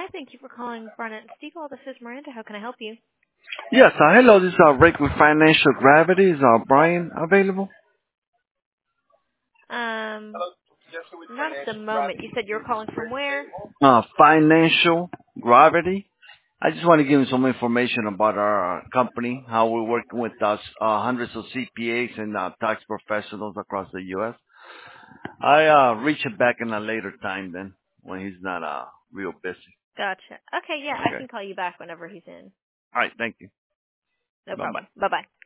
Thank you for calling Barnett and Stegall. This is Miranda. How can I help you? Yes, hello, this is Rick with Financial Gravity. Is Brian available? Um, Not at the moment. You said you're calling from where? Financial Gravity. I just want to give you some information about our company, how we're working with us, hundreds of CPAs and tax professionals across the U.S. I reach it back in a later time then, when he's not real busy. Gotcha. Okay, yeah, I Okay. can call you back whenever he's in. All right, thank you. No Bye-bye. problem. Bye-bye.